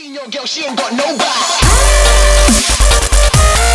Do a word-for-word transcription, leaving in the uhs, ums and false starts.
Seen your girl, she ain't got no back.